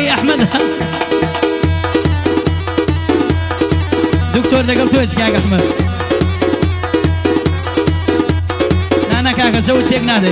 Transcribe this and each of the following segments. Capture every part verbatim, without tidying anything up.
كاي أحمد دكتور لقلتوش كاك أحمد أنا كاك زود تيك نادي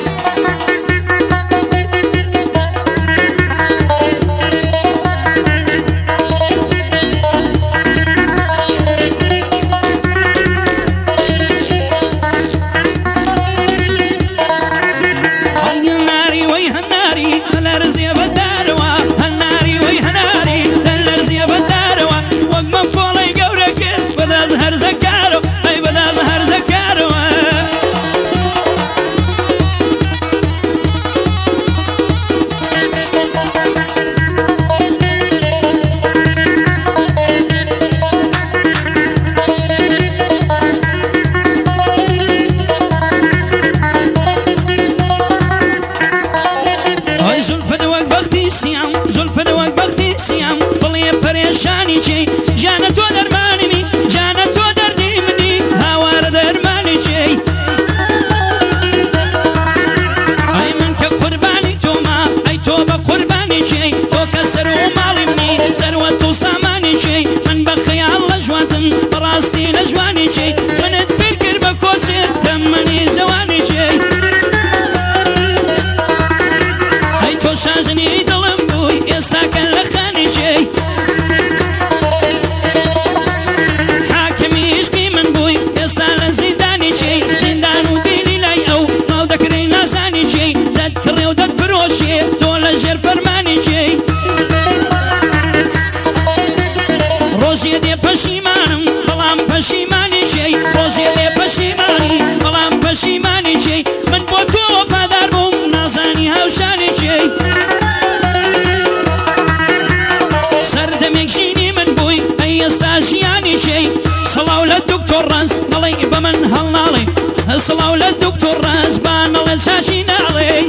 پریشانی چی جان تو درمانی می جان تو دردی منی هوار درمانی چی ای من که قربانی تو ما ای تو با قربانی چی تو کسر و مالی منی ثروت و سامانی چی من بخیال لجواتم براستی لجوانی چی منت بکر بکوسر تمنی زوانی چی ای تو شاجنی دلم بوی استاکن لخانی چی پشیمانم بلام پشیمانی چی روزی پشیمانی بلام پشیمانی چی من با تو وفادار بوم نازانی هاوشانی چی سردمک جینی من بوی ای استاجیانی چی صلاو للدكتور راز نڵێ بە من هەڵناڵێ سڵاو لە دکتۆر ڕاز با نەڵێ چاشی ناڵێ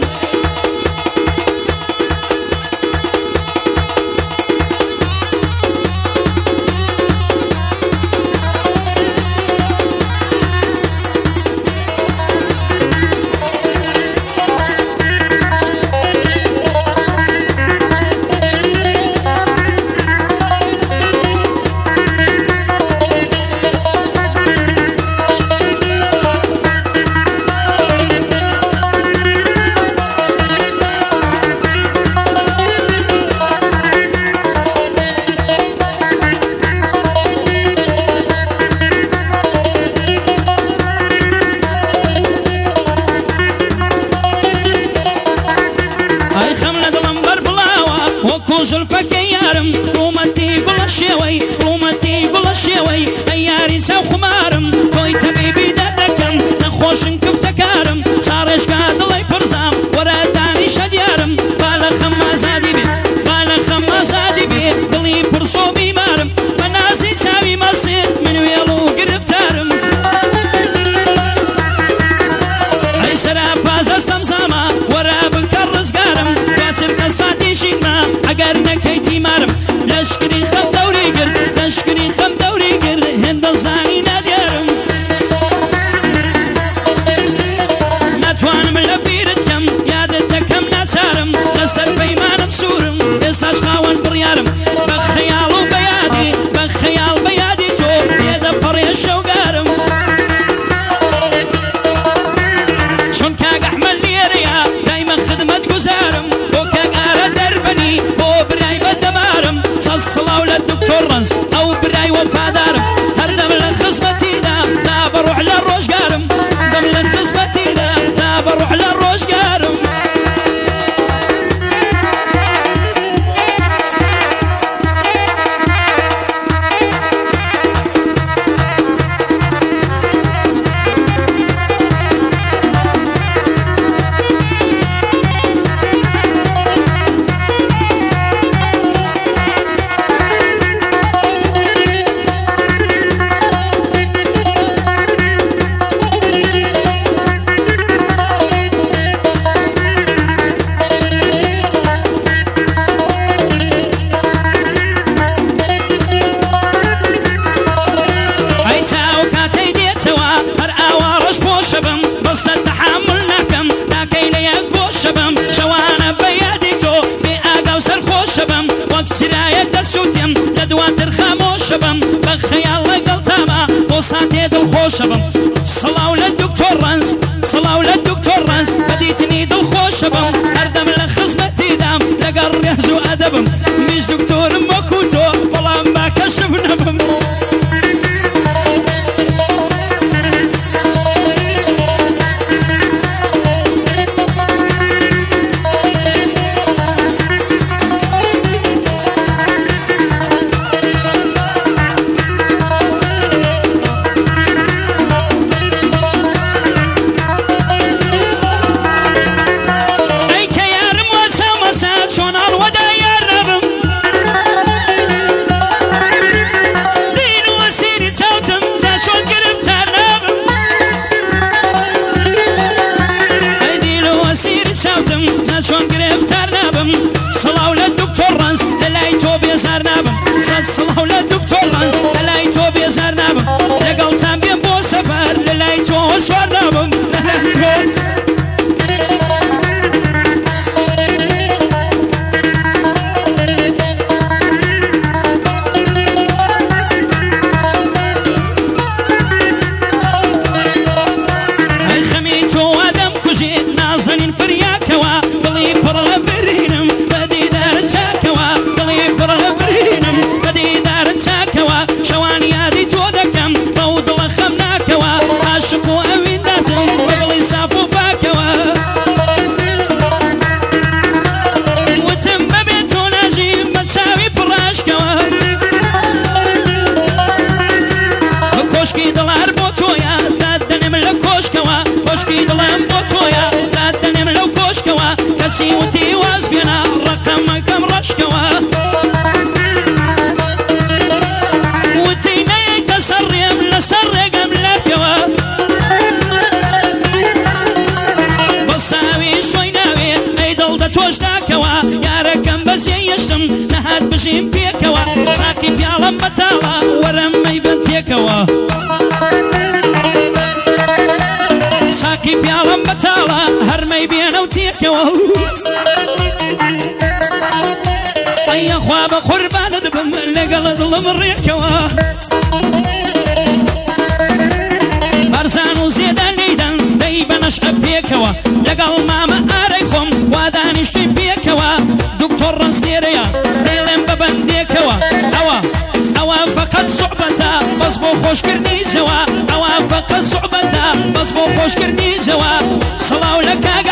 زلفك يارم رومتي قول شوي رومتي قول شوي ياري سو خمارم توي تبيبي ددكم نخوشن كفتكارم صارش قاد الله يبرزام ورا داني شديارم بالا خما زادي بي بالا خما زادي بي قلي برسو بيمارم بنازي تساوي مصير من ويلو قرفتارم اي سرا فاز سمزاما ورا بكر رزقارم كاتر قصاتي شيما اگر نكيتي مارم لدواتر خاموش بم بخيال لقلتاما بوساتي دلخوش بم صلاو للدكتور رنز صلاو للدكتور رنز بديتني دلخوش بم هردم لخزمتي دام لقر يهزو أدبم مش دكتور مكوتو بلا ما كشفنا بم شون قريبتار نابم صلاو للدكتور رنز للايتو بيزار نابم صد صلاو للدكتور رنز للايتو بيزار نابم لقلتان بين بو سفر للايتو سوار نابم للايتو هاي خميتو ادم كجيت نازنين فرياكوا شكو أمين داتم وبلي صافو باكوا وتم ببيتو ناجي مساوي فراشكوا كوشكي دلار بوتويا دادنم لكوشكوا كوشكي دلار بوتويا دادنم لكوشكوا كسي وتي وازبينا رقم كم رشكوا وتينا يتسرم لسرقم لكوا توش داكوا يا ركم بس يشم نهات بجيم بيكوا ساكي بيالم بتالا ورم مي بنتيكوا ساكي بيالم بتالا هرمي بينو تيكوا اي خواب قربان دبم لقل ظلم الريكوا برزانو زيدا ليدن دايبا نشقب بيكوا لقل ماما اريخم وادانشتي بيكوا دكتور رنستيريا ديلم ببنديكوا اوا اوا فقط صعبتا بس بو خوش كرني زوا اوا فقط صعبتا بس بو خوش كرني زوا صلاو لك